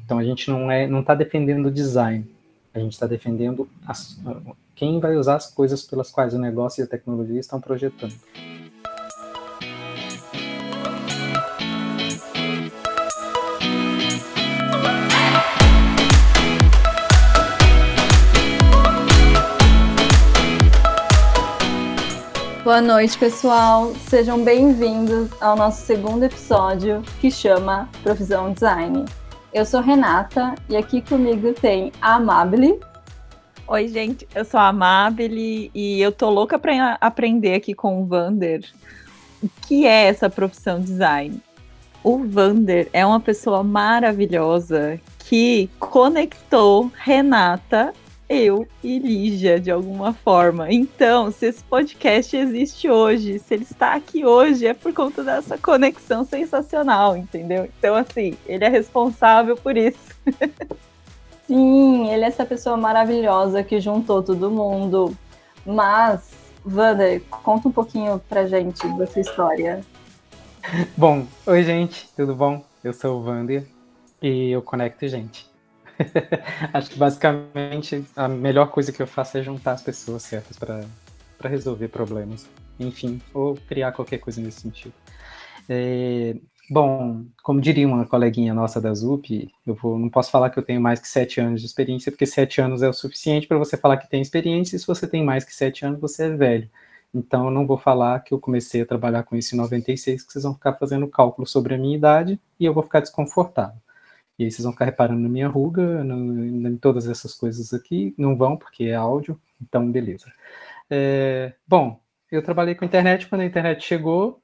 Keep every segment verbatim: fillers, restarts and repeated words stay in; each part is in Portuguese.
Então a gente não é, não está defendendo o design, a gente está defendendo as, quem vai usar as coisas pelas quais o negócio e a tecnologia estão projetando. Boa noite, pessoal. Sejam bem-vindos ao nosso segundo episódio, que chama Profissão Design. Eu sou Renata e aqui comigo tem a Amabile. Oi, gente. Eu sou a Amabile e eu tô louca para aprender aqui com o Vander o que é essa profissão design. O Vander é uma pessoa maravilhosa que conectou Renata, eu e Lígia, de alguma forma. Então, se esse podcast existe hoje, se ele está aqui hoje, é por conta dessa conexão sensacional, entendeu? Então, assim, ele é responsável por isso. Sim, ele é essa pessoa maravilhosa que juntou todo mundo. Mas, Vander, conta um pouquinho pra gente da sua história. Bom, oi, gente, tudo bom? Eu sou o Vander e eu conecto gente. Acho que basicamente a melhor coisa que eu faço é juntar as pessoas certas para resolver problemas, enfim, ou criar qualquer coisa nesse sentido. É, bom, como diria uma coleguinha nossa da Z U P, eu vou, não posso falar que eu tenho mais que sete anos de experiência, porque sete anos é o suficiente para você falar que tem experiência, e se você tem mais que sete anos, você é velho. Então eu não vou falar que eu comecei a trabalhar com isso em noventa e seis, que vocês vão ficar fazendo cálculo sobre a minha idade, e eu vou ficar desconfortável. E aí vocês vão ficar reparando na minha ruga, no, em todas essas coisas aqui. Não vão, porque é áudio, então beleza. É, bom, eu trabalhei com a internet quando a internet chegou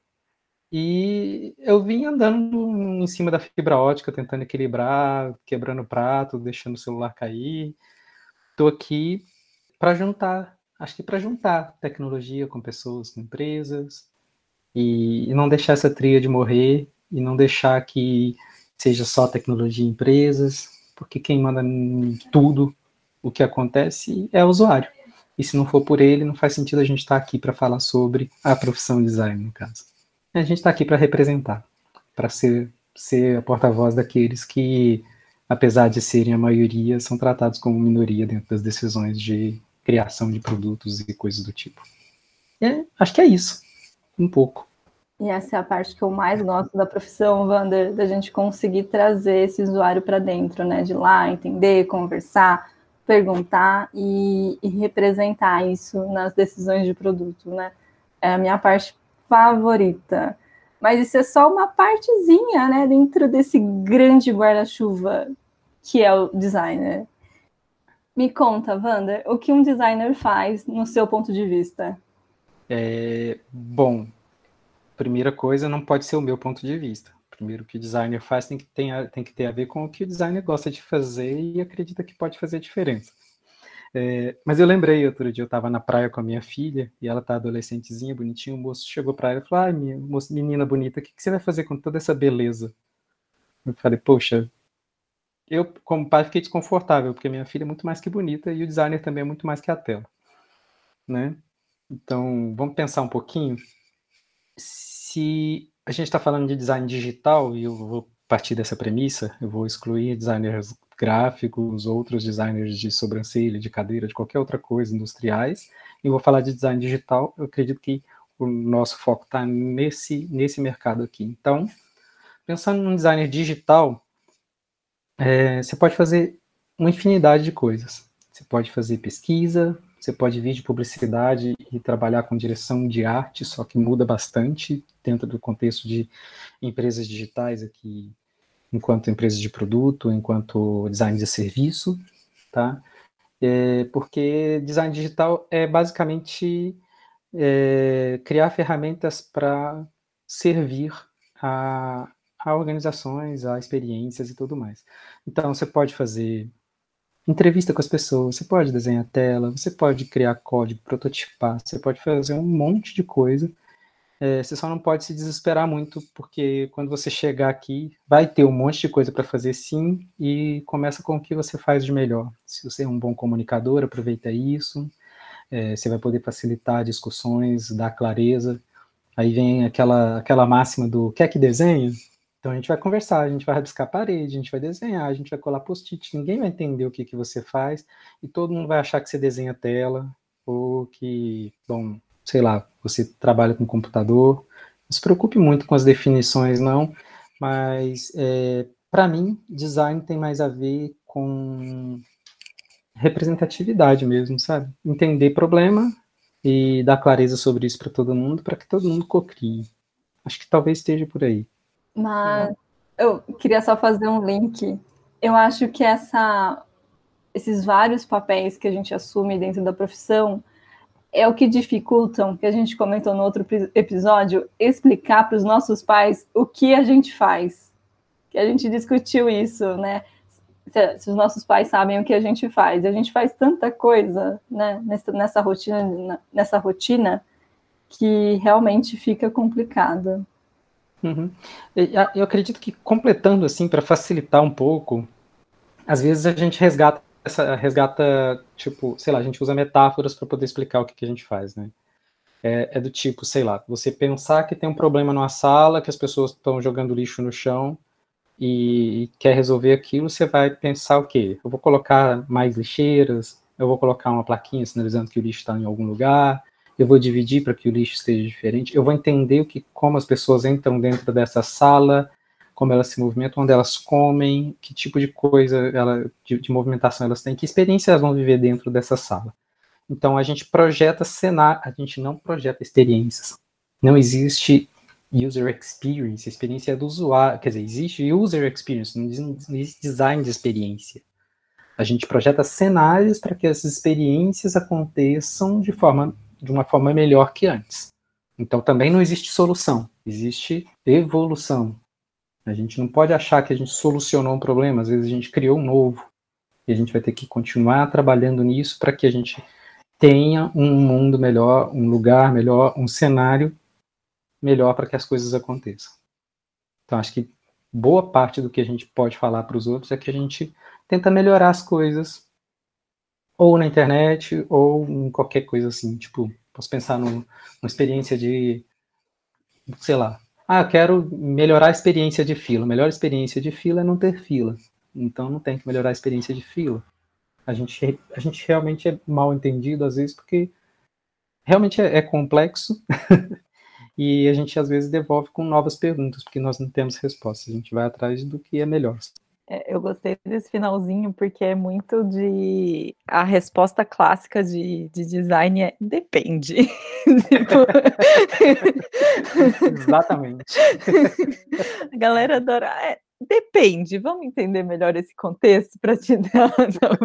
e eu vim andando em cima da fibra ótica, tentando equilibrar, quebrando o prato, deixando o celular cair. Estou aqui para juntar, acho que para juntar tecnologia com pessoas, com empresas, e, e não deixar essa tríade morrer, e não deixar que seja só tecnologia e empresas, porque quem manda em tudo o que acontece é o usuário. E se não for por ele, não faz sentido a gente estar aqui para falar sobre a profissão design, no caso. A gente está aqui para representar, para ser, ser a porta-voz daqueles que, apesar de serem a maioria, são tratados como minoria dentro das decisões de criação de produtos e coisas do tipo. É, acho que é isso, um pouco. E essa é a parte que eu mais gosto da profissão, Vander, da gente conseguir trazer esse usuário para dentro, né? De ir lá, entender, conversar, perguntar e, e representar isso nas decisões de produto, né? É a minha parte favorita. Mas isso é só uma partezinha, né? Dentro desse grande guarda-chuva que é o designer. Me conta, Vander, o que um designer faz no seu ponto de vista? É, bom... Primeira coisa, não pode ser o meu ponto de vista. Primeiro, o que o designer faz tem que, ter, tem que ter a ver com o que o designer gosta de fazer e acredita que pode fazer diferença. É, mas eu lembrei, outro dia eu estava na praia com a minha filha, e ela está adolescentezinha, bonitinha, o moço chegou para ela e falou, ai, minha moça, menina bonita, o que, que você vai fazer com toda essa beleza? Eu falei, poxa, eu como pai fiquei desconfortável, porque minha filha é muito mais que bonita e o designer também é muito mais que a tela. Né? Então, vamos pensar um pouquinho. Se a gente está falando de design digital, e eu vou partir dessa premissa, eu vou excluir designers gráficos, outros designers de sobrancelha, de cadeira, de qualquer outra coisa, industriais, e vou falar de design digital, eu acredito que o nosso foco está nesse, nesse mercado aqui. Então, pensando num designer digital, é, você pode fazer uma infinidade de coisas. Você pode fazer pesquisa, você pode vir de publicidade e trabalhar com direção de arte, só que muda bastante dentro do contexto de empresas digitais aqui, enquanto empresas de produto, enquanto design de serviço, tá? É, porque design digital é basicamente é, criar ferramentas para servir a, a organizações, a experiências e tudo mais. Então, você pode fazer entrevista com as pessoas, você pode desenhar tela, você pode criar código, prototipar, você pode fazer um monte de coisa. É, você só não pode se desesperar muito, porque quando você chegar aqui, vai ter um monte de coisa para fazer sim, e começa com o que você faz de melhor. Se você é um bom comunicador, aproveita isso, é, você vai poder facilitar discussões, dar clareza. Aí vem aquela, aquela máxima do quer que desenha? Então a gente vai conversar, a gente vai rabiscar a parede, a gente vai desenhar, a gente vai colar post-it, ninguém vai entender o que, que você faz, e todo mundo vai achar que você desenha tela, ou que, bom, sei lá, você trabalha com computador. Não se preocupe muito com as definições, não, mas é, para mim, design tem mais a ver com representatividade mesmo, sabe? Entender problema e dar clareza sobre isso para todo mundo, para que todo mundo cocrie. Acho que talvez esteja por aí. Mas eu queria só fazer um link. Eu acho que essa, esses vários papéis que a gente assume dentro da profissão é o que dificultam, que a gente comentou no outro episódio, explicar para os nossos pais o que a gente faz. Que a gente discutiu isso, né? Se, se os nossos pais sabem o que a gente faz. E a gente faz tanta coisa, né? Nessa, nessa rotina, nessa rotina que realmente fica complicado. Uhum. Eu acredito que, completando assim, para facilitar um pouco, às vezes a gente resgata, essa, resgata, tipo, sei lá, a gente usa metáforas para poder explicar o que, que a gente faz, né? É, é do tipo, sei lá, você pensar que tem um problema numa sala, que as pessoas estão jogando lixo no chão e, e quer resolver aquilo, você vai pensar o quê? Eu vou colocar mais lixeiras, eu vou colocar uma plaquinha sinalizando que o lixo está em algum lugar, eu vou dividir para que o lixo esteja diferente, eu vou entender o que, como as pessoas entram dentro dessa sala, como elas se movimentam, onde elas comem, que tipo de coisa, ela, de, de movimentação elas têm, que experiência elas vão viver dentro dessa sala. Então a gente projeta cenário, a gente não projeta experiências. Não existe user experience, a experiência é do usuário, quer dizer, existe user experience, não existe design de experiência. A gente projeta cenários para que essas experiências aconteçam de forma de uma forma melhor que antes. Então também não existe solução, existe evolução. A gente não pode achar que a gente solucionou um problema, às vezes a gente criou um novo, e a gente vai ter que continuar trabalhando nisso para que a gente tenha um mundo melhor, um lugar melhor, um cenário melhor para que as coisas aconteçam. Então acho que boa parte do que a gente pode falar para os outros é que a gente tenta melhorar as coisas ou na internet, ou em qualquer coisa assim, tipo, posso pensar num, numa experiência de, sei lá, ah, eu quero melhorar a experiência de fila. A melhor experiência de fila é não ter fila. Então não tem que melhorar a experiência de fila. A gente, a gente realmente é mal entendido, às vezes, porque realmente é, é complexo, e a gente, às vezes, devolve com novas perguntas, porque nós não temos respostas. A gente vai atrás do que é melhor. É, eu gostei desse finalzinho porque é muito de... A resposta clássica de, de design é depende. Tipo... Exatamente. A galera adora... É, depende. Vamos entender melhor esse contexto para te dar...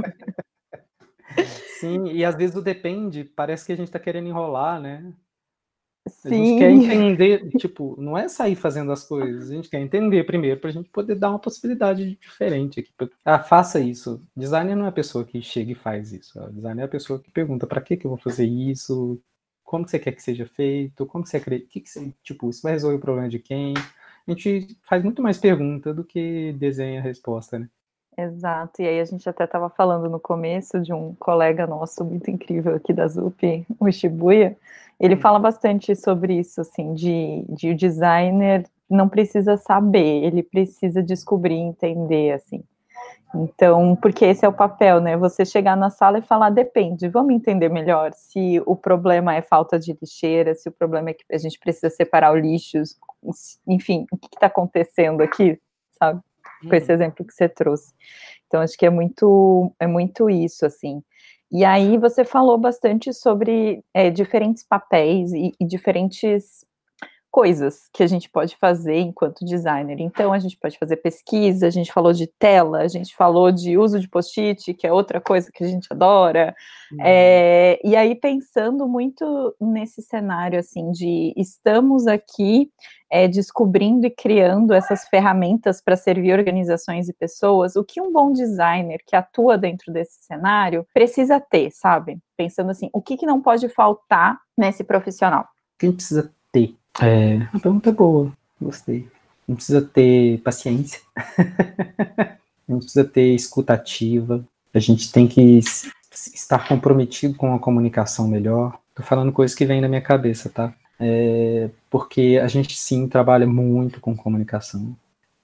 Sim, e às vezes o depende, parece que a gente está querendo enrolar, né? Sim. A gente quer entender, tipo, não é sair fazendo as coisas, a gente quer entender primeiro para a gente poder dar uma possibilidade diferente aqui. Ah, faça isso. Designer não é a pessoa que chega e faz isso. O designer é a pessoa que pergunta para que que eu vou fazer isso, como que você quer que seja feito, como que você acredita, que que você, tipo, isso vai resolver o problema de quem? A gente faz muito mais pergunta do que desenha a resposta, né? Exato, e aí a gente até estava falando no começo de um colega nosso muito incrível aqui da Z U P, o Shibuya, ele fala bastante sobre isso, assim, de, de o designer não precisa saber, ele precisa descobrir, entender, assim. Então, porque esse é o papel, né? Você chegar na sala e falar, depende, vamos entender melhor se o problema é falta de lixeira, se o problema é que a gente precisa separar os lixos, enfim, o que está acontecendo aqui, sabe? Com esse exemplo que você trouxe. Então, acho que é muito, é muito isso, assim. E aí você falou bastante sobre é, diferentes papéis e, e diferentes coisas que a gente pode fazer enquanto designer. Então, a gente pode fazer pesquisa, a gente falou de tela, a gente falou de uso de post-it, que é outra coisa que a gente adora. Uhum. É, e aí, pensando muito nesse cenário, assim, de estamos aqui é, descobrindo e criando essas ferramentas para servir organizações e pessoas, o que um bom designer que atua dentro desse cenário precisa ter, sabe? Pensando assim, o que, que não pode faltar nesse profissional? Quem precisa ter? É, a pergunta é boa, gostei. Não precisa ter paciência, não precisa ter escuta ativa, a gente tem que estar comprometido com a comunicação melhor. Tô falando coisas que vêm na minha cabeça, tá? É, porque a gente sim trabalha muito com comunicação.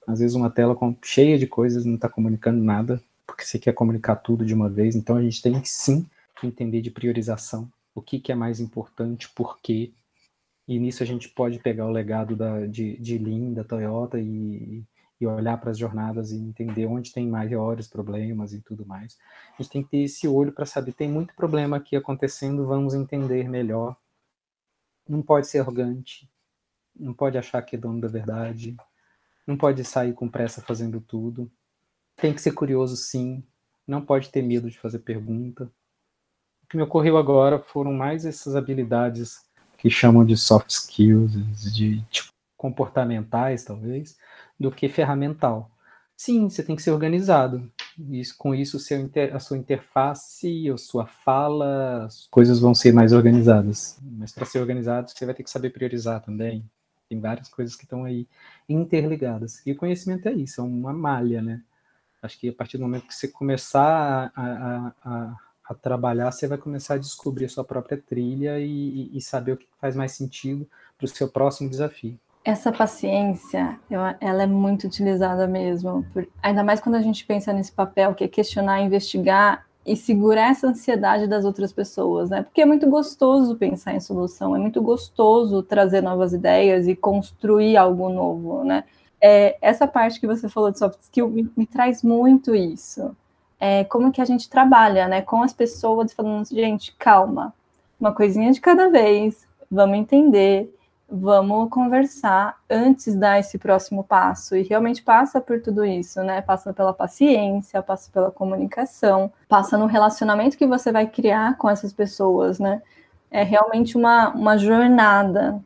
Às vezes uma tela com, cheia de coisas não está comunicando nada, porque você quer comunicar tudo de uma vez. Então a gente tem que sim entender de priorização, o que, que é mais importante, por quê. E nisso a gente pode pegar o legado da, de, de Lean, da Toyota, e, e olhar para as jornadas e entender onde tem maiores problemas e tudo mais. A gente tem que ter esse olho para saber, tem muito problema aqui acontecendo, vamos entender melhor. Não pode ser arrogante, não pode achar que é dono da verdade, não pode sair com pressa fazendo tudo. Tem que ser curioso, sim. Não pode ter medo de fazer pergunta. O que me ocorreu agora foram mais essas habilidades que chamam de soft skills, de tipo, comportamentais, talvez, do que ferramental. Sim, você tem que ser organizado. Isso, com isso, seu inter, a sua interface, a sua fala, as coisas vão ser mais organizadas. Mas para ser organizado, você vai ter que saber priorizar também. Tem várias coisas que estão aí interligadas. E o conhecimento é isso, é uma malha, né? Acho que a partir do momento que você começar a, a, a, a trabalhar, você vai começar a descobrir a sua própria trilha e, e saber o que faz mais sentido para o seu próximo desafio. Essa paciência, eu, ela é muito utilizada mesmo, por, ainda mais quando a gente pensa nesse papel que é questionar, investigar e segurar essa ansiedade das outras pessoas, né? Porque é muito gostoso pensar em solução, é muito gostoso trazer novas ideias e construir algo novo, né? É, essa parte que você falou de soft skill me, me traz muito isso. É, como que a gente trabalha, né, com as pessoas, falando, gente, calma, uma coisinha de cada vez, vamos entender, vamos conversar antes de dar esse próximo passo. E realmente passa por tudo isso, né? Passa pela paciência, passa pela comunicação, passa no relacionamento que você vai criar com essas pessoas, né? É realmente uma, uma jornada.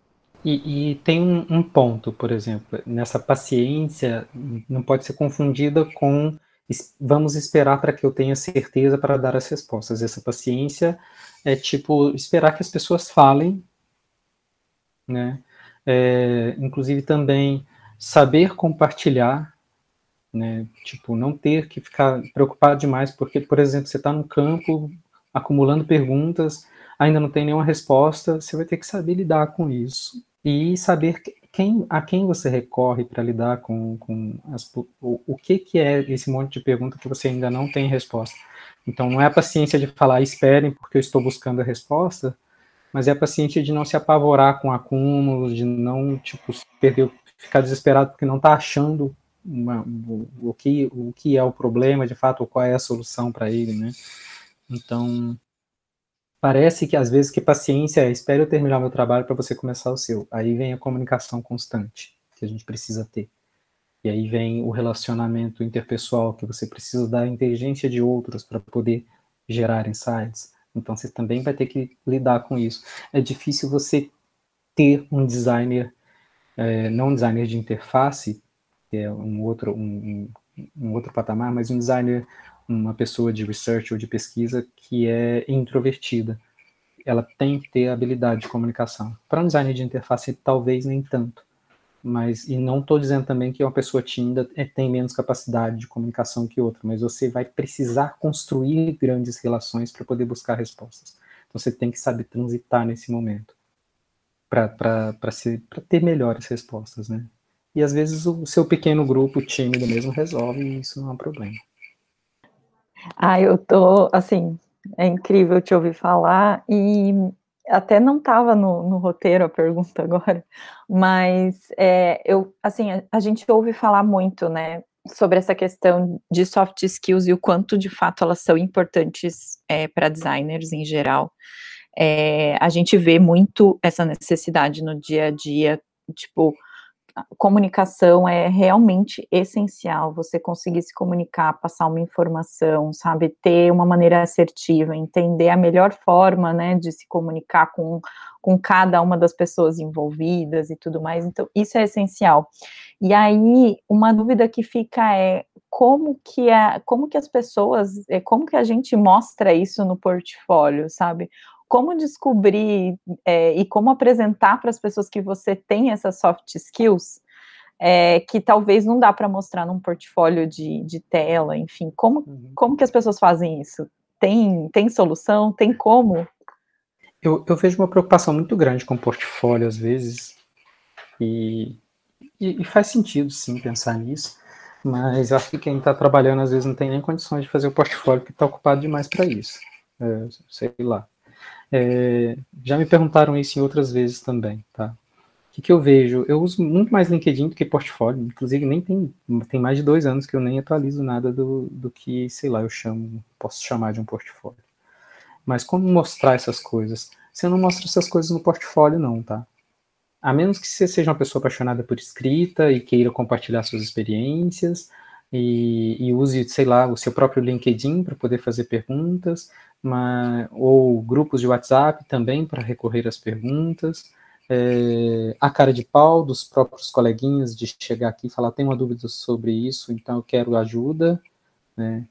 E, e tem um, um ponto, por exemplo, nessa paciência não pode ser confundida com vamos esperar para que eu tenha certeza para dar as respostas. Essa paciência é tipo esperar que as pessoas falem, né? É, inclusive também saber compartilhar, né? Tipo, não ter que ficar preocupado demais, porque, por exemplo, você está no campo acumulando perguntas, ainda não tem nenhuma resposta, você vai ter que saber lidar com isso e saber quem, a quem você recorre para lidar com, com as, o, o que, que é esse monte de pergunta que você ainda não tem resposta. Então, não é a paciência de falar, esperem, porque eu estou buscando a resposta, mas é a paciência de não se apavorar com acúmulos, de não, tipo, perder, ficar desesperado porque não está achando uma, o, o, que, o que é o problema, de fato, ou qual é a solução para ele, né? Então, parece que às vezes que paciência é, espere eu terminar meu trabalho para você começar o seu. Aí vem a comunicação constante, que a gente precisa ter. E aí vem o relacionamento interpessoal, que você precisa da inteligência de outros para poder gerar insights. Então você também vai ter que lidar com isso. É difícil você ter um designer, é, não um designer de interface, que é um outro, um, um outro patamar, mas um designer, uma pessoa de research ou de pesquisa que é introvertida. Ela tem que ter habilidade de comunicação. Para um designer de interface, talvez nem tanto. Mas, e não estou dizendo também que uma pessoa tímida é, tem menos capacidade de comunicação que outra, mas você vai precisar construir grandes relações para poder buscar respostas. Então você tem que saber transitar nesse momento para ter melhores respostas, né? E às vezes o seu pequeno grupo tímido mesmo resolve e isso não é um problema. Ah, eu tô, assim, é incrível te ouvir falar e até não estava no, no roteiro a pergunta agora, mas é, eu, assim, a, a gente ouve falar muito, né, sobre essa questão de soft skills e o quanto de fato elas são importantes é, para designers em geral. É, a gente vê muito essa necessidade no dia a dia, tipo, comunicação é realmente essencial, você conseguir se comunicar, passar uma informação, sabe, ter uma maneira assertiva, entender a melhor forma, né, de se comunicar com, com cada uma das pessoas envolvidas e tudo mais, então isso é essencial. E aí, uma dúvida que fica é, como que, a, como que as pessoas, como que a gente mostra isso no portfólio, sabe? Como descobrir é, e como apresentar para as pessoas que você tem essas soft skills, é, que talvez não dá para mostrar num portfólio de, de tela, enfim, como, uhum. como que as pessoas fazem isso? Tem, tem solução? Tem como? Eu, eu vejo uma preocupação muito grande com o portfólio, às vezes, e e, e faz sentido, sim, pensar nisso, mas eu acho que quem está trabalhando, às vezes, não tem nem condições de fazer o portfólio, porque está ocupado demais para isso. É, sei lá. É, já me perguntaram isso em outras vezes também, tá? O que, que eu vejo? Eu uso muito mais LinkedIn do que portfólio, inclusive nem tem, tem mais de dois anos que eu nem atualizo nada do, do que, sei lá, eu chamo, posso chamar de um portfólio. Mas como mostrar essas coisas? Você não mostra essas coisas no portfólio, não, tá? A menos que você seja uma pessoa apaixonada por escrita e queira compartilhar suas experiências e, e use, sei lá, o seu próprio LinkedIn para poder fazer perguntas, mas, ou grupos de WhatsApp também para recorrer às perguntas. É, a cara de pau dos próprios coleguinhas de chegar aqui e falar, tem uma dúvida sobre isso, então eu quero ajuda, né?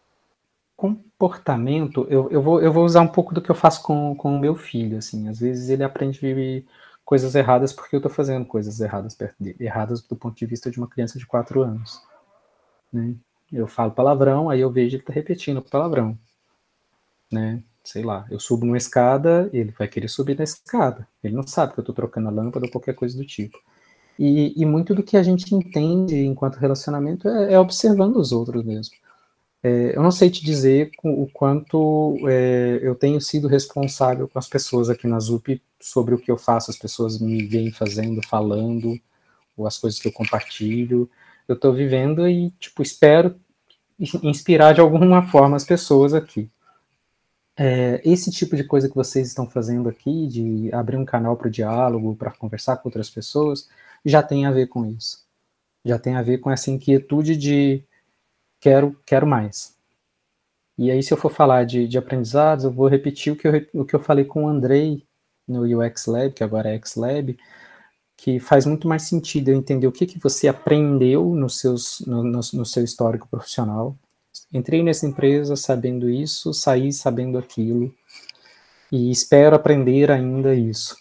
Comportamento, eu, eu, vou, eu vou usar um pouco do que eu faço com, com o meu filho, assim, às vezes ele aprende coisas erradas porque eu estou fazendo coisas erradas perto dele, erradas do ponto de vista de uma criança de quatro anos, né? Eu falo palavrão, aí eu vejo ele tá repetindo o palavrão, né? Sei lá, eu subo numa escada, ele vai querer subir na escada, ele não sabe que eu estou trocando a lâmpada ou qualquer coisa do tipo. E, e muito do que a gente entende enquanto relacionamento é, é observando os outros mesmo. É, eu não sei te dizer o quanto é, eu tenho sido responsável com as pessoas aqui na ZUP sobre o que eu faço, as pessoas me veem fazendo, falando, ou as coisas que eu compartilho. Eu estou vivendo e, tipo, espero inspirar de alguma forma as pessoas aqui. É, esse tipo de coisa que vocês estão fazendo aqui, de abrir um canal para o diálogo, para conversar com outras pessoas, já tem a ver com isso. Já tem a ver com essa inquietude de quero, quero mais. E aí, se eu for falar de, de aprendizados, eu vou repetir o que eu, o que eu falei com o Andrei no U X Lab, que agora é X Lab, que faz muito mais sentido eu entender o que, que você aprendeu no, seus, no, no, no seu histórico profissional. Entrei nessa empresa sabendo isso, saí sabendo aquilo, e espero aprender ainda isso.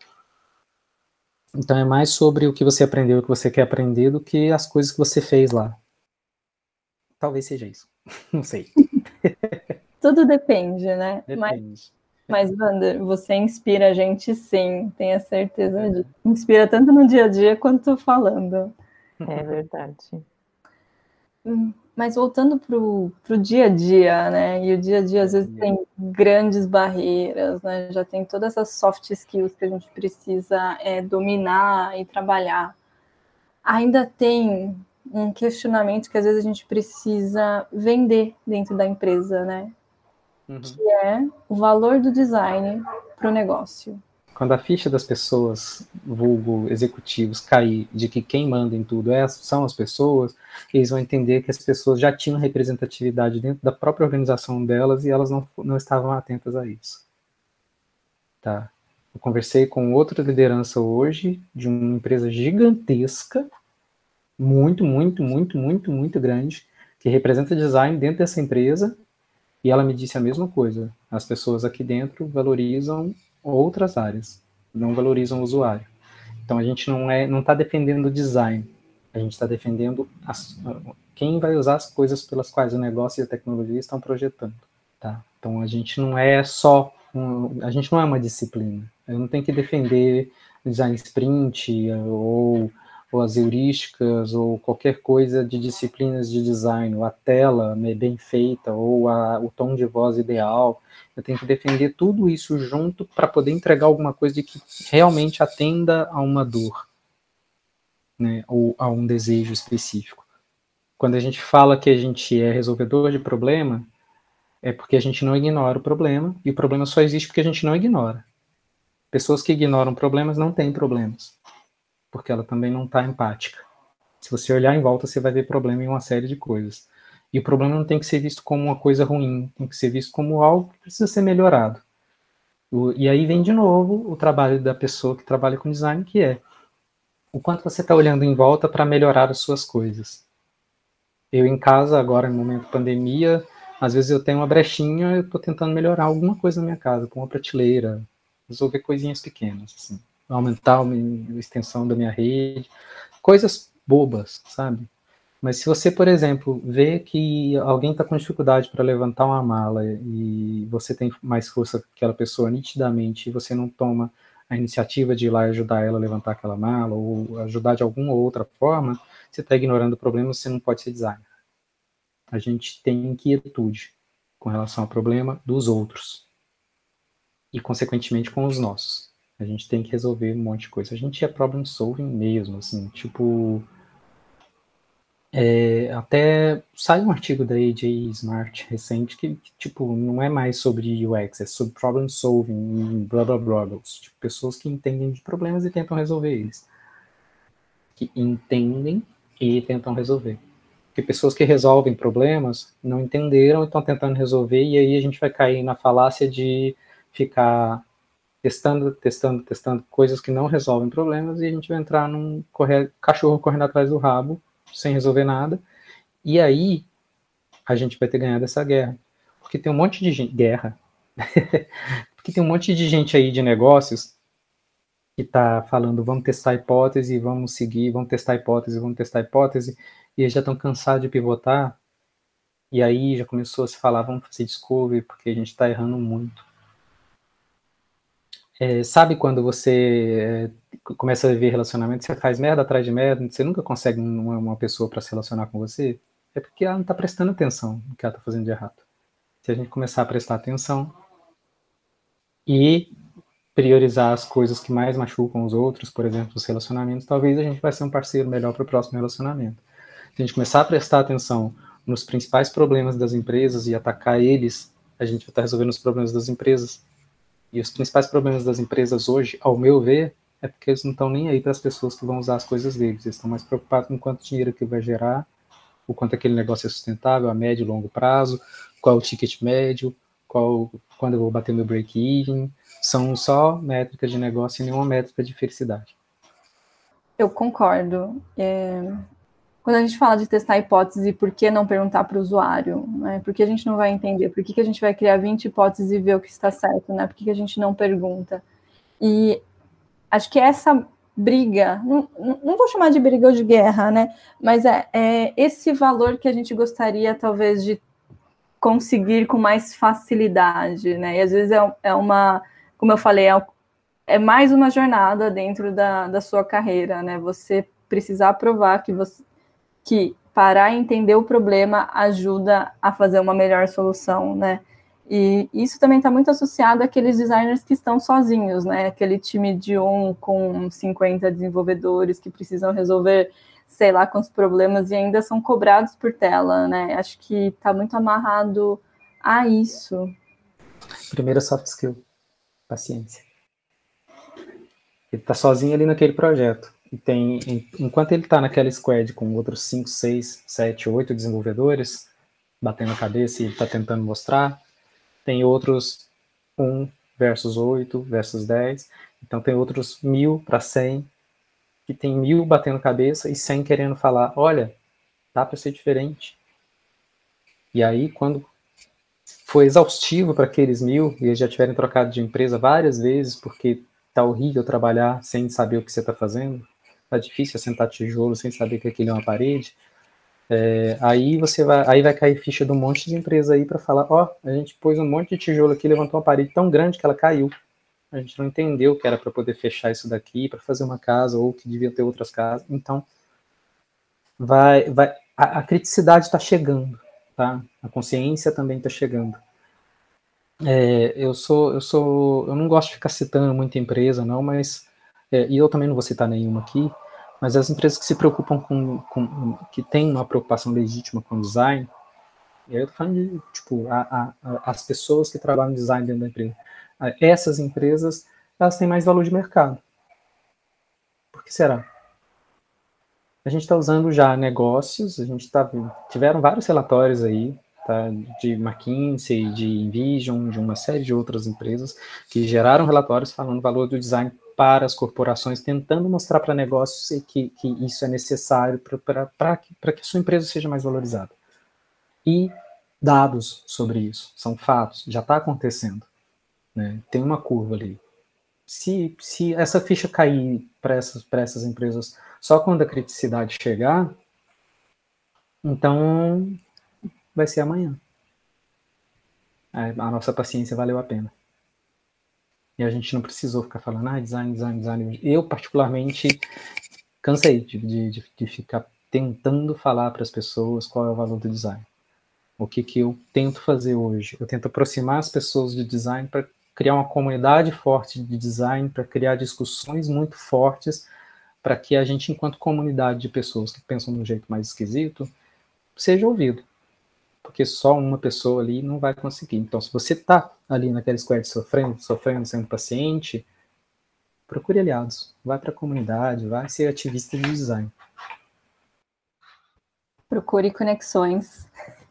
Então é mais sobre o que você aprendeu, o que você quer aprender, do que as coisas que você fez lá. Talvez seja isso. Não sei. Tudo depende, né? Depende. Mas, mas, Wander, você inspira a gente sim, tenha certeza disso. Inspira tanto no dia a dia quanto falando. É verdade. Mas voltando para o dia a dia, né? E o dia a dia às vezes tem grandes barreiras, né? Já tem todas essas soft skills que a gente precisa é, dominar e trabalhar. Ainda tem um questionamento que às vezes a gente precisa vender dentro da empresa, né? Uhum. Que é o valor do design para o negócio. Quando a ficha das pessoas, vulgo executivos, cair de que quem manda em tudo é, são as pessoas, eles vão entender que as pessoas já tinham representatividade dentro da própria organização delas e elas não, não estavam atentas a isso. Tá? Eu conversei com outra liderança hoje de uma empresa gigantesca, muito, muito, muito, muito, muito grande, que representa design dentro dessa empresa, e ela me disse a mesma coisa. As pessoas aqui dentro valorizam outras áreas, não valorizam o usuário. Então a gente não é, não está defendendo o design, a gente está defendendo as, quem vai usar as coisas pelas quais o negócio e a tecnologia estão projetando. Tá? Então a gente não é só, um, a gente não é uma disciplina. Eu não tenho que defender design sprint ou ou as heurísticas, ou qualquer coisa de disciplinas de design, ou a tela bem feita, ou a, o tom de voz ideal. Eu tenho que defender tudo isso junto para poder entregar alguma coisa que realmente atenda a uma dor, né, ou a um desejo específico. Quando a gente fala que a gente é resolvedor de problema, é porque a gente não ignora o problema, e o problema só existe porque a gente não ignora. Pessoas que ignoram problemas não têm problemas, porque ela também não está empática. Se você olhar em volta, você vai ver problema em uma série de coisas. E o problema não tem que ser visto como uma coisa ruim, tem que ser visto como algo que precisa ser melhorado. O, e aí vem de novo o trabalho da pessoa que trabalha com design, que é o quanto você está olhando em volta para melhorar as suas coisas. Eu em casa, agora no momento de pandemia, às vezes eu tenho uma brechinha, eu estou tentando melhorar alguma coisa na minha casa, com uma prateleira, resolver coisinhas pequenas, assim, aumentar a extensão da minha rede, coisas bobas, sabe? Mas se você, por exemplo, vê que alguém está com dificuldade para levantar uma mala e você tem mais força que aquela pessoa nitidamente e você não toma a iniciativa de ir lá ajudar ela a levantar aquela mala, ou ajudar de alguma outra forma, você está ignorando o problema, você não pode ser designer. A gente tem inquietude com relação ao problema dos outros. E, consequentemente, com os nossos. A gente tem que resolver um monte de coisa. A gente é problem solving mesmo, assim, tipo... É, até sai um artigo da A J Smart recente que, que, tipo, não é mais sobre U X, é sobre problem solving e blá blá blá. Tipo, pessoas que entendem de problemas e tentam resolver eles. Que entendem e tentam resolver. Porque pessoas que resolvem problemas não entenderam e estão tentando resolver, e aí a gente vai cair na falácia de ficar testando, testando, testando coisas que não resolvem problemas, e a gente vai entrar num correr, cachorro correndo atrás do rabo, sem resolver nada, e aí a gente vai ter ganhado essa guerra. Porque tem um monte de gente... Guerra. Porque tem um monte de gente aí de negócios que está falando, vamos testar a hipótese, vamos seguir, vamos testar a hipótese, vamos testar a hipótese, e eles já estão cansados de pivotar, e aí já começou a se falar, vamos fazer discovery, porque a gente está errando muito. É, sabe quando você é, começa a viver relacionamento, você faz merda atrás de merda, você nunca consegue uma, uma pessoa para se relacionar com você? É porque ela não está prestando atenção no que ela está fazendo de errado. Se a gente começar a prestar atenção e priorizar as coisas que mais machucam os outros, por exemplo, os relacionamentos, talvez a gente vai ser um parceiro melhor para o próximo relacionamento. Se a gente começar a prestar atenção nos principais problemas das empresas e atacar eles, a gente vai estar resolvendo os problemas das empresas. E os principais problemas das empresas hoje, ao meu ver, é porque eles não estão nem aí para as pessoas que vão usar as coisas deles. Eles estão mais preocupados com quanto dinheiro que vai gerar, o quanto aquele negócio é sustentável a médio e longo prazo, qual o ticket médio, qual, quando eu vou bater meu break-even. São só métricas de negócio e nenhuma métrica de felicidade. Eu concordo. É... Quando a gente fala de testar hipótese, por que não perguntar para o usuário? Né? Por que a gente não vai entender? Por que, que a gente vai criar vinte hipóteses e ver o que está certo? Né? Por que, que a gente não pergunta? E acho que essa briga, não, não vou chamar de briga ou de guerra, né? Mas é, é esse valor que a gente gostaria, talvez, de conseguir com mais facilidade, né? E às vezes é, é uma, como eu falei, é, é mais uma jornada dentro da, da sua carreira, né? Você precisar provar que você que parar e entender o problema ajuda a fazer uma melhor solução, né? E isso também está muito associado àqueles designers que estão sozinhos, né? Aquele time de um com cinquenta desenvolvedores que precisam resolver, sei lá, quantos problemas e ainda são cobrados por tela, né? Acho que está muito amarrado a isso. Primeira soft skill, paciência. Ele está sozinho ali naquele projeto. E tem, enquanto ele está naquela squad com outros cinco, seis, sete, oito desenvolvedores, batendo a cabeça e ele está tentando mostrar, tem outros um versus oito versus dez, então tem outros mil para cem, que tem mil batendo cabeça e cem querendo falar, olha, dá para ser diferente. E aí, quando foi exaustivo para aqueles mil, e eles já tiverem trocado de empresa várias vezes, porque tá horrível trabalhar sem saber o que você está fazendo, tá difícil assentar tijolo sem saber que aquilo é uma parede, é, aí você vai, aí vai cair ficha de um monte de empresa aí para falar, ó, oh, a gente pôs um monte de tijolo aqui, levantou uma parede tão grande que ela caiu, a gente não entendeu que era para poder fechar isso daqui, para fazer uma casa, ou que devia ter outras casas, então vai, vai, a, a criticidade está chegando, tá? A consciência também está chegando. É, eu sou, eu sou, eu não gosto de ficar citando muita empresa, não, mas é, e eu também não vou citar nenhuma aqui, mas as empresas que se preocupam com, com que têm uma preocupação legítima com design, e aí eu tô falando de, tipo, a, a, a, as pessoas que trabalham em design dentro da empresa, essas empresas, elas têm mais valor de mercado. Por que será? A gente está usando já negócios, a gente tá, tiveram vários relatórios aí, tá, de McKinsey, de Envision, de uma série de outras empresas, que geraram relatórios falando o valor do design para as corporações, tentando mostrar para negócios que, que isso é necessário para que, que a sua empresa seja mais valorizada. E dados sobre isso, são fatos, já está acontecendo. Né? Tem uma curva ali. Se, se essa ficha cair para essas, para essas empresas só quando a criticidade chegar, então vai ser amanhã. A nossa paciência valeu a pena. E a gente não precisou ficar falando, ah, design, design, design. Eu, particularmente, cansei de, de, de ficar tentando falar para as pessoas qual é o valor do design. O que, que eu tento fazer hoje? Eu tento aproximar as pessoas de design para criar uma comunidade forte de design, para criar discussões muito fortes, para que a gente, enquanto comunidade de pessoas que pensam de um jeito mais esquisito, seja ouvido. Porque só uma pessoa ali não vai conseguir. Então, se você está ali naquela squad sofrendo, sofrendo, sendo paciente, procure aliados. Vai para a comunidade, vai ser ativista de design. Procure conexões.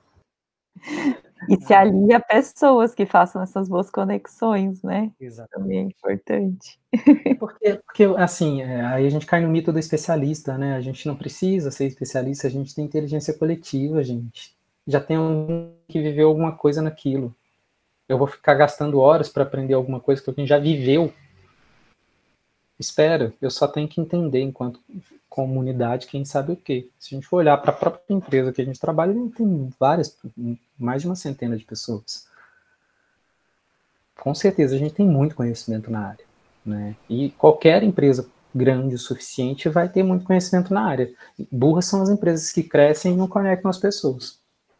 E se alia a pessoas que façam essas boas conexões, né? Exato. Também é importante. Porque, porque assim, é, aí a gente cai no mito do especialista, né? A gente não precisa ser especialista, a gente tem inteligência coletiva, gente. Já tem alguém que viveu alguma coisa naquilo. Eu vou ficar gastando horas para aprender alguma coisa que alguém já viveu. Espera, eu só tenho que entender enquanto comunidade quem sabe o quê. Se a gente for olhar para a própria empresa que a gente trabalha, tem várias, mais de uma centena de pessoas. Com certeza a gente tem muito conhecimento na área, né? E qualquer empresa grande o suficiente vai ter muito conhecimento na área. Burras são as empresas que crescem e não conectam as pessoas.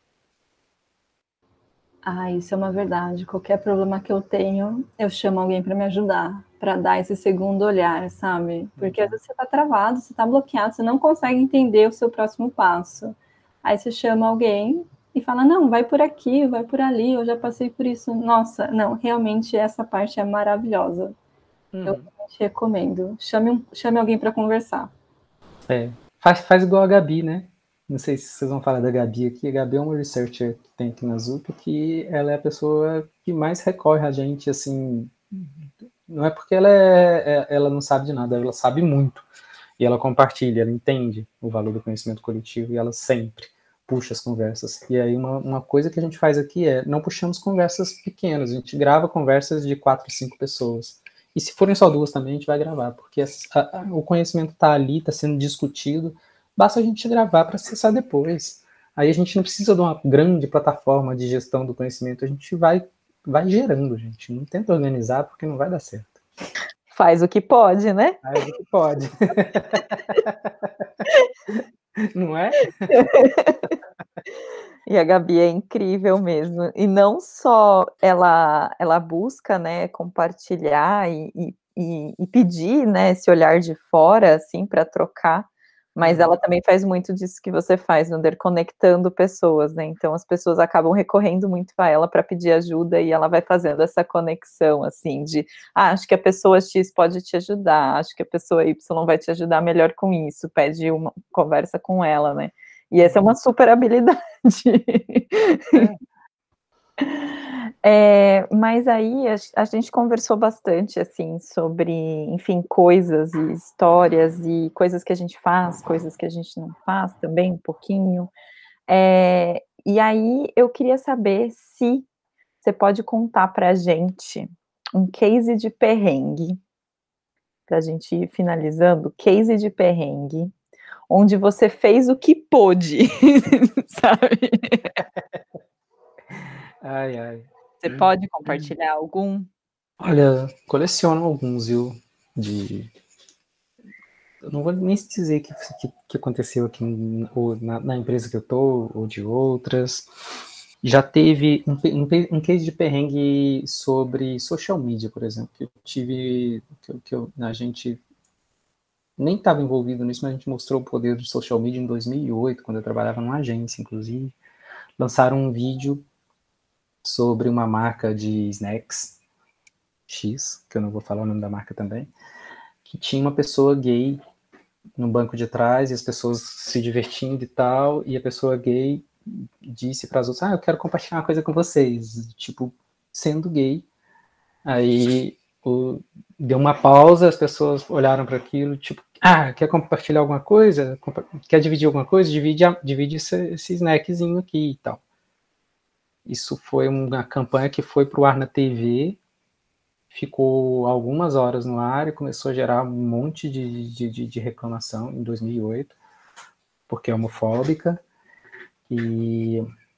Ah, isso é uma verdade. Qualquer problema que eu tenho, eu chamo alguém para me ajudar, para dar esse segundo olhar, sabe? Porque às vezes você está travado, você está bloqueado, você não consegue entender o seu próximo passo. Aí você chama alguém e fala, não, vai por aqui, vai por ali, eu já passei por isso. Nossa, não, realmente essa parte é maravilhosa. Uhum. Eu realmente recomendo. Chame, um, chame alguém para conversar. É, faz, faz igual a Gabi, né? Não sei se vocês vão falar da Gabi aqui. A Gabi é uma researcher que tem aqui na Zup, que ela é a pessoa que mais recorre a gente, assim, não é porque ela, é, ela não sabe de nada, ela sabe muito. E ela compartilha, ela entende o valor do conhecimento coletivo e ela sempre puxa as conversas. E aí uma, uma coisa que a gente faz aqui é, não puxamos conversas pequenas, a gente grava conversas de quatro, cinco pessoas. E se forem só duas também, a gente vai gravar, porque a, a, o conhecimento está ali, está sendo discutido, basta a gente gravar para acessar depois. Aí a gente não precisa de uma grande plataforma de gestão do conhecimento, a gente vai, vai gerando, gente. Não tenta organizar, porque não vai dar certo. Faz o que pode, né? Faz o que pode. Não é? E a Gabi é incrível mesmo. E não só ela, ela busca, né, compartilhar e, e, e pedir, né, esse olhar de fora, assim, para trocar, mas ela também faz muito disso que você faz, Wander, conectando pessoas, né? Então as pessoas acabam recorrendo muito a ela para pedir ajuda e ela vai fazendo essa conexão, assim, de ah, acho que a pessoa X pode te ajudar, acho que a pessoa Y vai te ajudar melhor com isso, pede uma conversa com ela, né? E essa é uma super habilidade. É. É, mas aí a, a gente conversou bastante, assim, sobre, enfim, coisas e histórias e coisas que a gente faz, coisas que a gente não faz também, um pouquinho. É, e aí eu queria saber se você pode contar pra gente um case de perrengue, pra gente ir finalizando, case de perrengue, onde você fez o que pôde, sabe? Ai, ai. Você pode compartilhar algum? Olha, coleciono alguns, viu? De... Eu não vou nem dizer que, que, que aconteceu aqui ou na, na empresa que eu tô, ou de outras. Já teve um, um, um case de perrengue sobre social media, por exemplo, que eu tive, que, eu, que eu, a gente nem estava envolvido nisso, mas a gente mostrou o poder do social media em dois mil e oito, quando eu trabalhava numa agência, inclusive. Lançaram um vídeo sobre uma marca de snacks X, que eu não vou falar o nome da marca também, que tinha uma pessoa gay no banco de trás, e as pessoas se divertindo e tal, e a pessoa gay disse para as outras, ah, eu quero compartilhar uma coisa com vocês, tipo, sendo gay. Aí o, deu uma pausa, as pessoas olharam para aquilo, tipo, ah, quer compartilhar alguma coisa? Quer dividir alguma coisa? Divide, divide esse, esse snackzinho aqui e tal. Isso foi uma campanha que foi para o ar na T V, ficou algumas horas no ar e começou a gerar um monte de, de, de reclamação em dois mil e oito, porque é homofóbica. E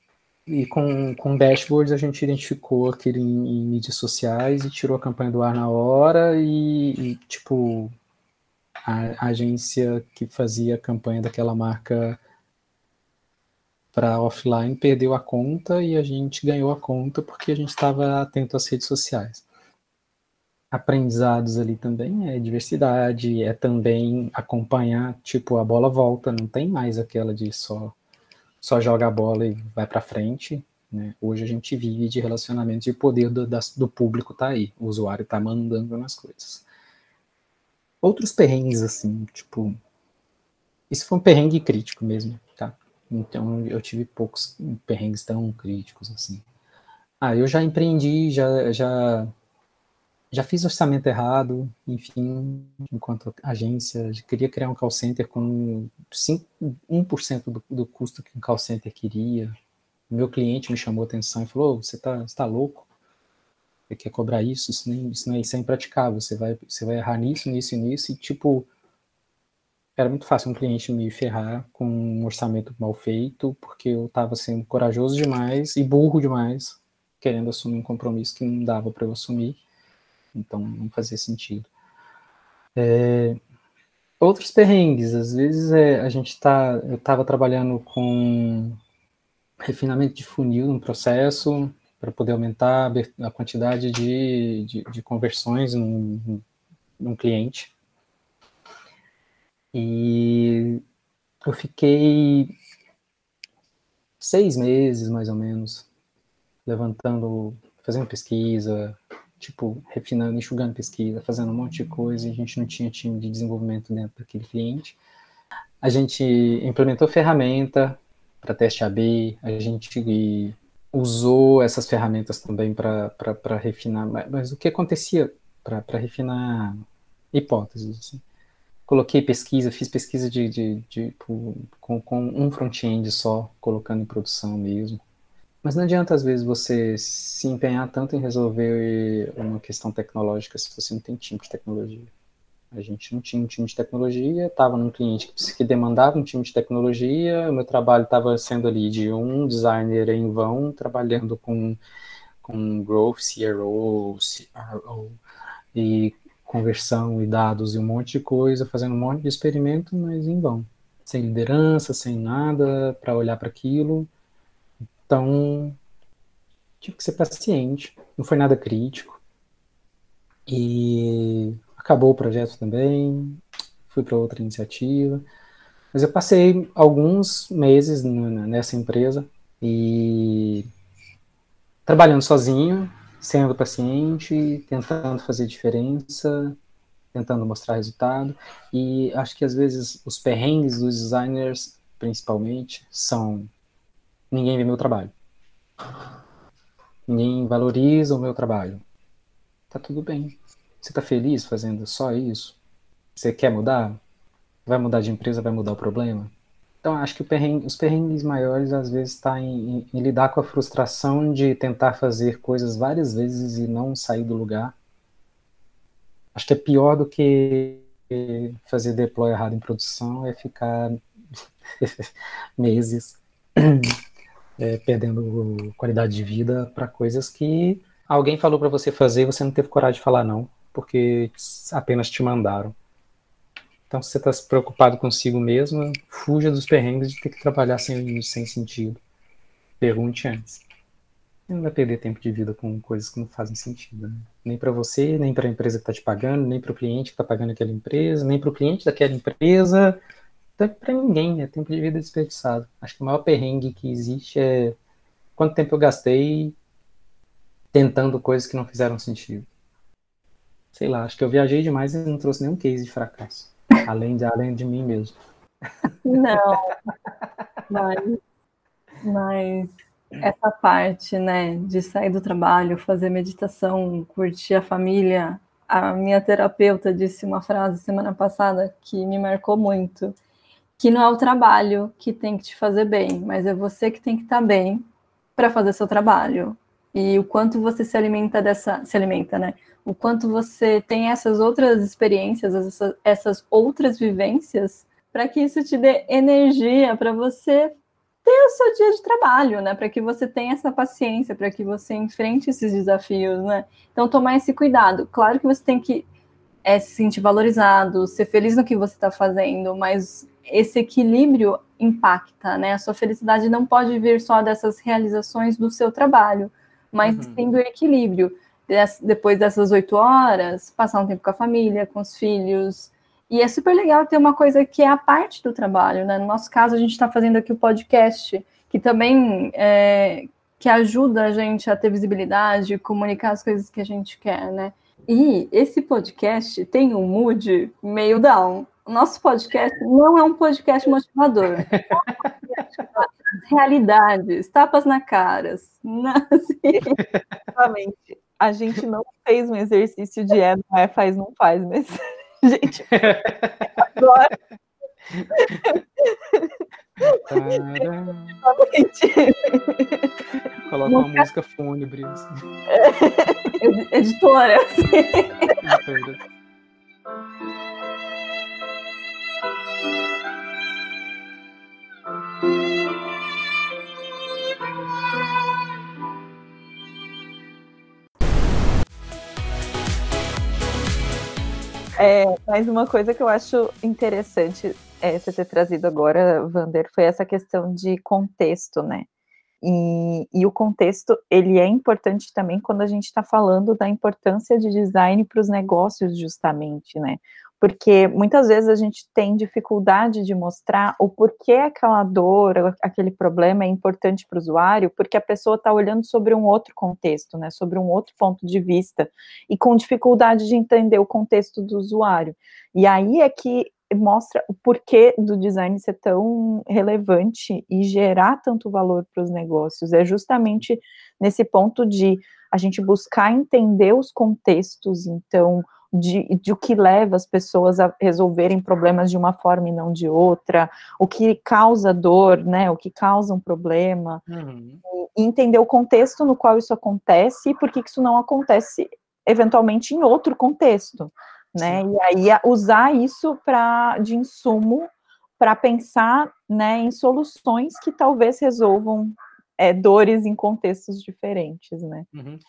e com, com dashboards a gente identificou aquele em, em mídias sociais e tirou a campanha do ar na hora e, e tipo, a, a agência que fazia a campanha daquela marca para offline perdeu a conta e a gente ganhou a conta porque a gente estava atento às redes sociais. Aprendizados ali também é diversidade, é também acompanhar, tipo, a bola volta, não tem mais aquela de só, só joga a bola e vai para frente, né? Hoje a gente vive de relacionamentos e o poder do, da, do público tá aí, o usuário tá mandando nas coisas. Outros perrengues, assim, tipo, isso foi um perrengue crítico mesmo, tá? Então eu tive poucos perrengues tão críticos, assim. Ah, eu já empreendi, já... já Já fiz orçamento errado, enfim, enquanto agência, queria criar um call center com cinco, um por cento do, do custo que um call center queria. Meu cliente me chamou a atenção e falou, oh, você está você tá louco? Você quer cobrar isso? Isso, nem, isso, não é, isso é impraticável, você vai, você vai errar nisso, nisso e nisso. E, tipo, era muito fácil um cliente me ferrar com um orçamento mal feito, porque eu estava sendo corajoso demais e burro demais, querendo assumir um compromisso que não dava para eu assumir. Então não fazia sentido. É, outros perrengues, às vezes é, a gente tá, eu estava trabalhando com refinamento de funil no processo para poder aumentar a quantidade de, de, de conversões num, num cliente. E eu fiquei seis meses, mais ou menos, levantando, fazendo pesquisa, tipo, refinando, enxugando pesquisa, fazendo um monte de coisa, e a gente não tinha time de desenvolvimento dentro daquele cliente. A gente implementou ferramenta para teste A B, a gente usou essas ferramentas também para refinar, mas, mas o que acontecia para refinar hipóteses, assim. Coloquei pesquisa, fiz pesquisa de, de, de, de com, com um front-end só, colocando em produção mesmo. Mas não adianta, às vezes, você se empenhar tanto em resolver uma questão tecnológica se você não tem time de tecnologia. A gente não tinha um time de tecnologia, estava num cliente que demandava um time de tecnologia, o meu trabalho estava sendo ali de um designer em vão, trabalhando com, com growth, C R O, C R O, e conversão e dados e um monte de coisa, fazendo um monte de experimento, mas em vão. Sem liderança, sem nada para olhar para aquilo. Então, tive que ser paciente, não foi nada crítico. E acabou o projeto também, fui para outra iniciativa. Mas eu passei alguns meses nessa empresa e trabalhando sozinho, sendo paciente, tentando fazer diferença, tentando mostrar resultado. E acho que às vezes os perrengues dos designers, principalmente, são: ninguém vê meu trabalho. Ninguém valoriza o meu trabalho. Tá tudo bem. Você tá feliz fazendo só isso? Você quer mudar? Vai mudar de empresa, vai mudar o problema? Então, acho que o perrengue, os perrengues maiores, às vezes, está em, em, em lidar com a frustração de tentar fazer coisas várias vezes e não sair do lugar. Acho que é pior do que fazer deploy errado em produção, é ficar meses é, perdendo qualidade de vida para coisas que alguém falou para você fazer e você não teve coragem de falar não, porque apenas te mandaram. Então, se você está preocupado consigo mesmo, fuja dos perrengues de ter que trabalhar sem, sem sentido. Pergunte antes. Você não vai perder tempo de vida com coisas que não fazem sentido, né? Nem para você, nem para a empresa que está te pagando, nem para o cliente que está pagando aquela empresa, nem para o cliente daquela empresa. Então, para ninguém, é tempo de vida desperdiçado. Acho que o maior perrengue que existe é quanto tempo eu gastei tentando coisas que não fizeram sentido. Sei lá, acho que eu viajei demais e não trouxe nenhum case de fracasso. Além de, além de mim mesmo. Não, mas, mas essa parte, né, de sair do trabalho, fazer meditação, curtir a família. A minha terapeuta disse uma frase semana passada que me marcou muito, que não é o trabalho que tem que te fazer bem, mas é você que tem que estar bem para fazer seu trabalho. E o quanto você se alimenta dessa, se alimenta, né? O quanto você tem essas outras experiências, essas, essas outras vivências, para que isso te dê energia para você ter o seu dia de trabalho, né? Para que você tenha essa paciência, para que você enfrente esses desafios, né? Então, tomar esse cuidado. Claro que você tem que é, se sentir valorizado, ser feliz no que você está fazendo, mas esse equilíbrio impacta, né? A sua felicidade não pode vir só dessas realizações do seu trabalho, mas Uhum. tendo equilíbrio. Des, depois dessas oito horas, passar um tempo com a família, com os filhos. E é super legal ter uma coisa que é a parte do trabalho, né? No nosso caso, a gente está fazendo aqui o podcast, que também é, que ajuda a gente a ter visibilidade, comunicar as coisas que a gente quer, né? E esse podcast tem um mood meio down. O nosso podcast não é um podcast motivador. As realidades, tapas na cara. Assim. Exatamente. A gente não fez um exercício de é, não é, faz, não faz, mas a gente agora. Coloca uma música fúnebre. Assim. Editora. Editora. É, mas uma coisa que eu acho interessante é, você ter trazido agora, Vander, foi essa questão de contexto, né? E, e o contexto, ele é importante também quando a gente está falando da importância de design para os negócios, justamente, né? Porque muitas vezes a gente tem dificuldade de mostrar o porquê aquela dor, aquele problema é importante para o usuário, porque a pessoa está olhando sobre um outro contexto, né? Sobre um outro ponto de vista, e com dificuldade de entender o contexto do usuário. E aí é que mostra o porquê do design ser tão relevante e gerar tanto valor para os negócios. É justamente nesse ponto de a gente buscar entender os contextos, então, de, de o que leva as pessoas a resolverem problemas de uma forma e não de outra, o que causa dor, né, o que causa um problema, uhum. e entender o contexto no qual isso acontece e por que isso não acontece, eventualmente, em outro contexto. Né, e aí usar isso pra, de insumo para pensar, né, em soluções que talvez resolvam é, dores em contextos diferentes, né. Uhum.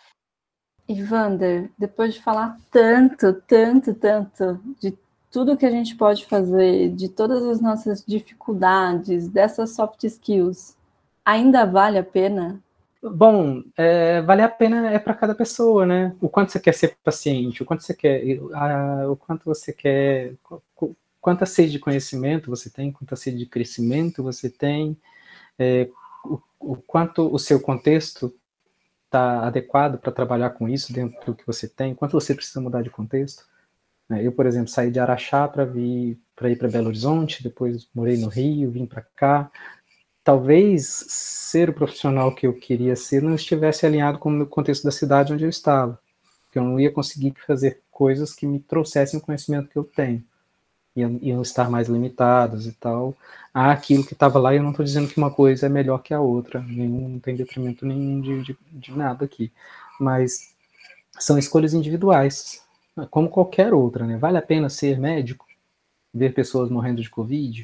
E Vander, depois de falar tanto, tanto, tanto de tudo que a gente pode fazer, de todas as nossas dificuldades, dessas soft skills, ainda vale a pena? Bom, é, vale a pena é para cada pessoa, né? O quanto você quer ser paciente, o quanto você quer, a, o quanto você quer, quanta sede de conhecimento você tem, quanta sede de crescimento você tem, é, o, o quanto o seu contexto está adequado para trabalhar com isso dentro do que você tem, quanto você precisa mudar de contexto. Eu, por exemplo, saí de Araxá para vir para ir para Belo Horizonte, depois morei no Rio, vim para cá. Talvez ser o profissional que eu queria ser não estivesse alinhado com o contexto da cidade onde eu estava, porque eu não ia conseguir fazer coisas que me trouxessem o conhecimento que eu tenho, iam, iam estar mais limitadas e tal. Há aquilo que estava lá, e eu não estou dizendo que uma coisa é melhor que a outra, nenhum, não tem detrimento nenhum de, de, de nada aqui, mas são escolhas individuais, como qualquer outra, né? Vale a pena ser médico, ver pessoas morrendo de Covid?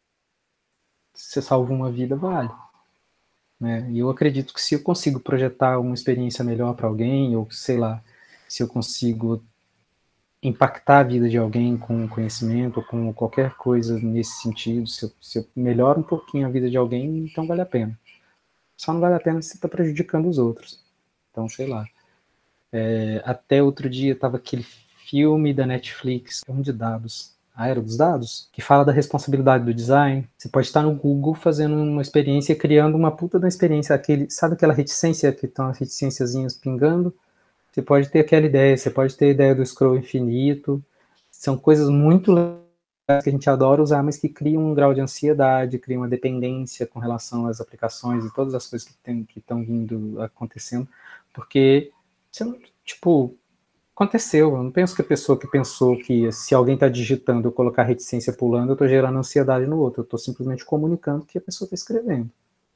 Se você salva uma vida, vale. Né? E eu acredito que se eu consigo projetar uma experiência melhor para alguém, ou sei lá, se eu consigo impactar a vida de alguém com conhecimento, ou com qualquer coisa nesse sentido, se eu, se eu melhoro um pouquinho a vida de alguém, então vale a pena. Só não vale a pena se você está prejudicando os outros. Então, sei lá. É, até outro dia estava aquele filme da Netflix, é um de dados, a Era dos Dados, que fala da responsabilidade do design. Você pode estar no Google fazendo uma experiência, criando uma puta da experiência, aquele, sabe aquela reticência que estão as reticênciazinhas pingando? Você pode ter aquela ideia, você pode ter a ideia do scroll infinito, são coisas muito legais que a gente adora usar, mas que criam um grau de ansiedade, criam uma dependência com relação às aplicações e todas as coisas que estão vindo acontecendo, porque, você não, tipo, aconteceu. Eu não penso que a pessoa que pensou que se alguém está digitando eu colocar reticência pulando, eu estou gerando ansiedade no outro. Eu estou simplesmente comunicando o que a pessoa está escrevendo.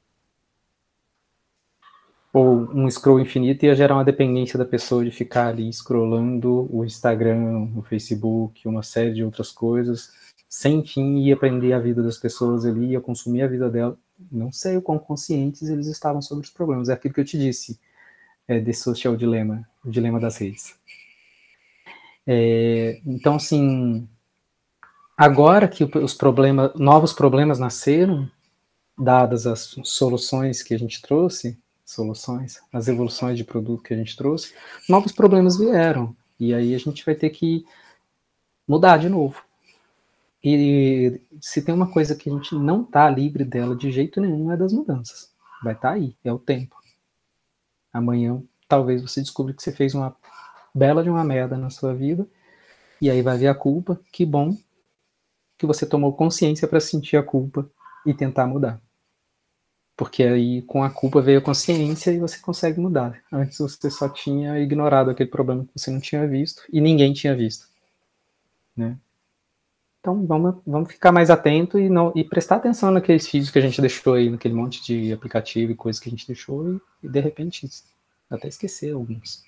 Ou um scroll infinito ia gerar uma dependência da pessoa de ficar ali scrollando o Instagram, o Facebook, uma série de outras coisas, sem fim, ia prender a vida das pessoas ali, ia consumir a vida dela. não sei o quão conscientes eles estavam sobre os problemas. É aquilo que eu te disse, é, The Social Dilemma, o dilema das redes. É, então, assim, agora que os problemas, novos problemas nasceram, dadas as soluções que a gente trouxe, soluções, as evoluções de produto que a gente trouxe, novos problemas vieram. E aí a gente vai ter que mudar de novo. E se tem uma coisa que a gente não tá livre dela de jeito nenhum, é das mudanças. Vai estar tá aí, é o tempo. Amanhã, talvez você descubra que você fez uma bela de uma merda na sua vida, e aí vai ver a culpa. Que bom que você tomou consciência para sentir a culpa e tentar mudar. Porque aí, com a culpa, veio a consciência e você consegue mudar. Antes você só tinha ignorado aquele problema que você não tinha visto e ninguém tinha visto. Né? Então, vamos, vamos ficar mais atento e, não, e prestar atenção naqueles vídeos que a gente deixou aí, naquele monte de aplicativo e coisas que a gente deixou e, e de repente, até esquecer alguns.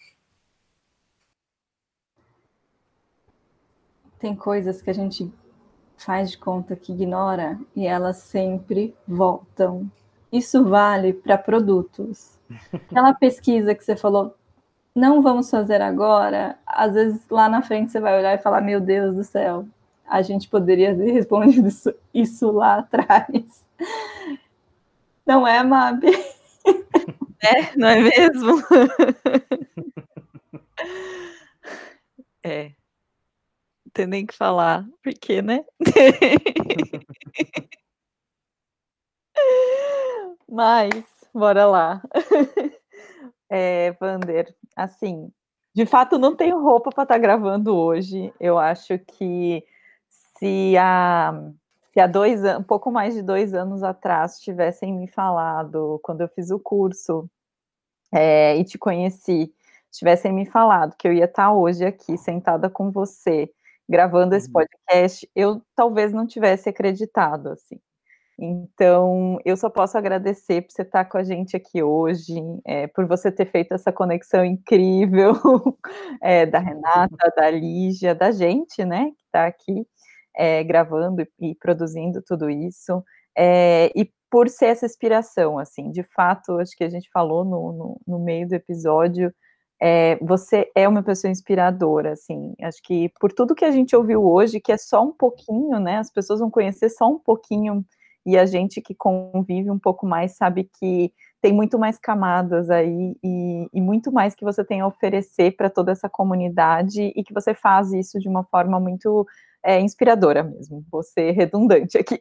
Tem coisas que a gente faz de conta que ignora e elas sempre voltam. Isso vale para produtos. Aquela pesquisa que você falou, não vamos fazer agora, às vezes lá na frente você vai olhar e falar, meu Deus do céu, a gente poderia ter respondido isso, isso lá atrás. Não é, Mabi? É, não é mesmo? É. Não tem nem que falar, porque, né? Mas, bora lá. É, Wander, assim, de fato não tenho roupa para estar gravando hoje. Eu acho que se há, se há dois anos, um pouco mais de dois anos atrás, tivessem me falado, quando eu fiz o curso é, e te conheci, tivessem me falado que eu ia estar hoje aqui sentada com você, gravando esse podcast, eu talvez não tivesse acreditado, assim. Então, eu só posso agradecer por você estar com a gente aqui hoje, é, por você ter feito essa conexão incrível é, da Renata, da Lígia, da gente, né, que está aqui é, gravando e, e produzindo tudo isso, é, e por ser essa inspiração, assim, de fato, acho que a gente falou no, no, no meio do episódio, é, você é uma pessoa inspiradora, assim, acho que por tudo que a gente ouviu hoje, que é só um pouquinho, né, as pessoas vão conhecer só um pouquinho, e a gente que convive um pouco mais sabe que tem muito mais camadas aí e, e muito mais que você tem a oferecer para toda essa comunidade e que você faz isso de uma forma muito é, inspiradora mesmo, vou ser redundante aqui.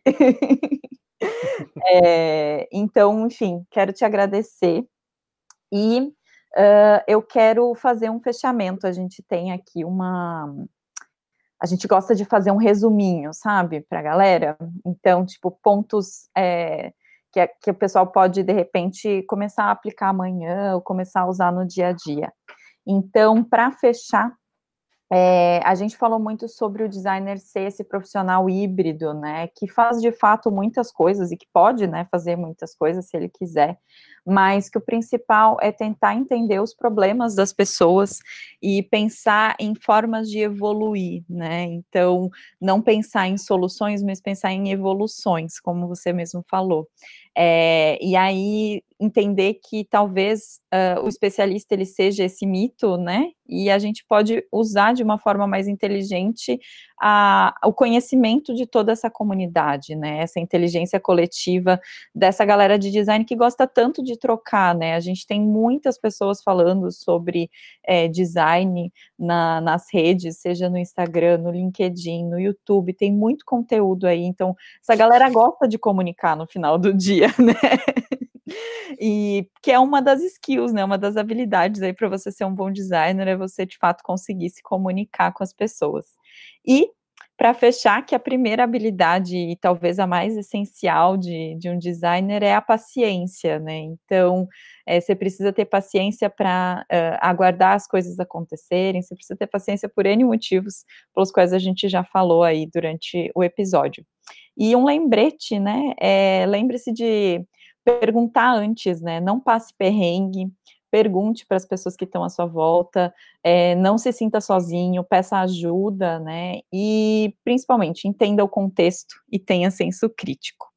é, então, enfim, quero te agradecer e uh, eu quero fazer um fechamento, a gente tem aqui uma... A gente gosta de fazer um resuminho, sabe, para a galera. Então, tipo, pontos é, que, que o pessoal pode, de repente, começar a aplicar amanhã ou começar a usar no dia a dia. Então, para fechar, é, a gente falou muito sobre o designer ser esse profissional híbrido, né, que faz, de fato, muitas coisas e que pode, né, fazer muitas coisas se ele quiser, mas que o principal é tentar entender os problemas das pessoas e pensar em formas de evoluir, né, então, não pensar em soluções, mas pensar em evoluções, como você mesmo falou. É, e aí, entender que talvez uh, o especialista ele seja esse mito, né, e a gente pode usar de uma forma mais inteligente a, o conhecimento de toda essa comunidade, né, essa inteligência coletiva dessa galera de design que gosta tanto de trocar, né, a gente tem muitas pessoas falando sobre é, design na, nas redes, seja no Instagram, no LinkedIn, no YouTube, tem muito conteúdo aí, então essa galera gosta de comunicar no final do dia, né, e que é uma das skills, né, uma das habilidades aí para você ser um bom designer, é você de fato conseguir se comunicar com as pessoas. E para fechar, que a primeira habilidade e talvez a mais essencial de, de um designer é a paciência, né, então é, você precisa ter paciência para uh, aguardar as coisas acontecerem, você precisa ter paciência por N motivos, pelos quais a gente já falou aí durante o episódio. E um lembrete, né, é, lembre-se de perguntar antes, né, não passe perrengue, pergunte para as pessoas que estão à sua volta, é, não se sinta sozinho, peça ajuda, né, e principalmente entenda o contexto e tenha senso crítico.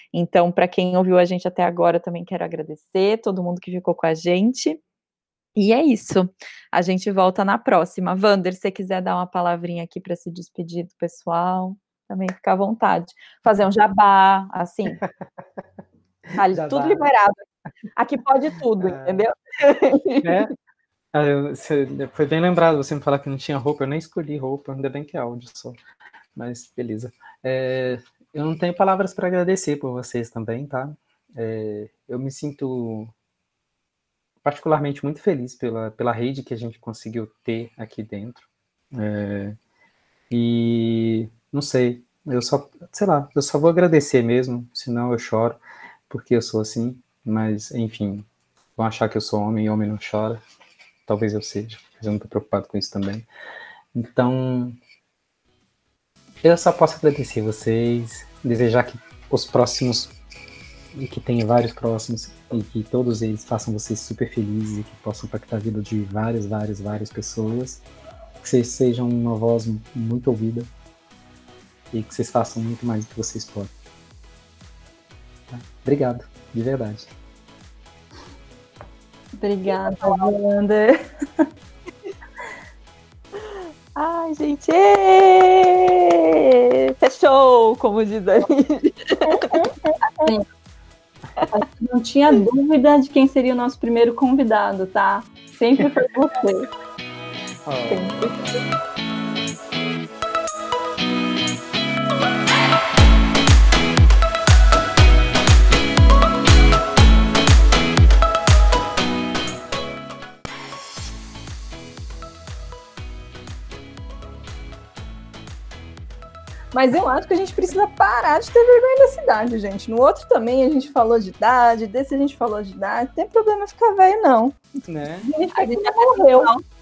Então, para quem ouviu a gente até agora, eu também quero agradecer todo mundo que ficou com a gente. E é isso. A gente volta na próxima. Wander, se você quiser dar uma palavrinha aqui para se despedir do pessoal, também fica à vontade. Fazer um jabá, assim. Tá Jabá. tudo liberado. Aqui pode tudo, Ah. entendeu? É. Ah, eu- você- foi bem lembrado você me falar que não tinha roupa. Eu nem escolhi roupa, ainda bem que é áudio só. Mas beleza. É, eu não tenho palavras para agradecer por vocês também, tá? É, eu me sinto particularmente muito feliz pela, pela rede que a gente conseguiu ter aqui dentro. É, e não sei, eu só, sei lá, eu só vou agradecer mesmo, senão eu choro, porque eu sou assim. Mas, enfim, vão achar que eu sou homem e homem não chora. Talvez eu seja, mas eu não tô preocupado com isso também. Então, eu só posso agradecer vocês, desejar que os próximos, e que tenha vários próximos, e que todos eles façam vocês super felizes e que possam impactar a vida de várias, várias, várias pessoas. Que vocês sejam uma voz muito ouvida e que vocês façam muito mais do que vocês podem. Tá? Obrigado, de verdade. Obrigada, Wander. Ai, gente, êêê! Fechou, como diz a gente. Não tinha dúvida de quem seria o nosso primeiro convidado, tá? Sempre foi você. Oh. Sempre. Mas eu acho que a gente precisa parar de ter vergonha dessa idade, gente. No outro também a gente falou de idade, desse a gente falou de idade. Não tem problema ficar velho, não. Né? A gente, a gente já morreu.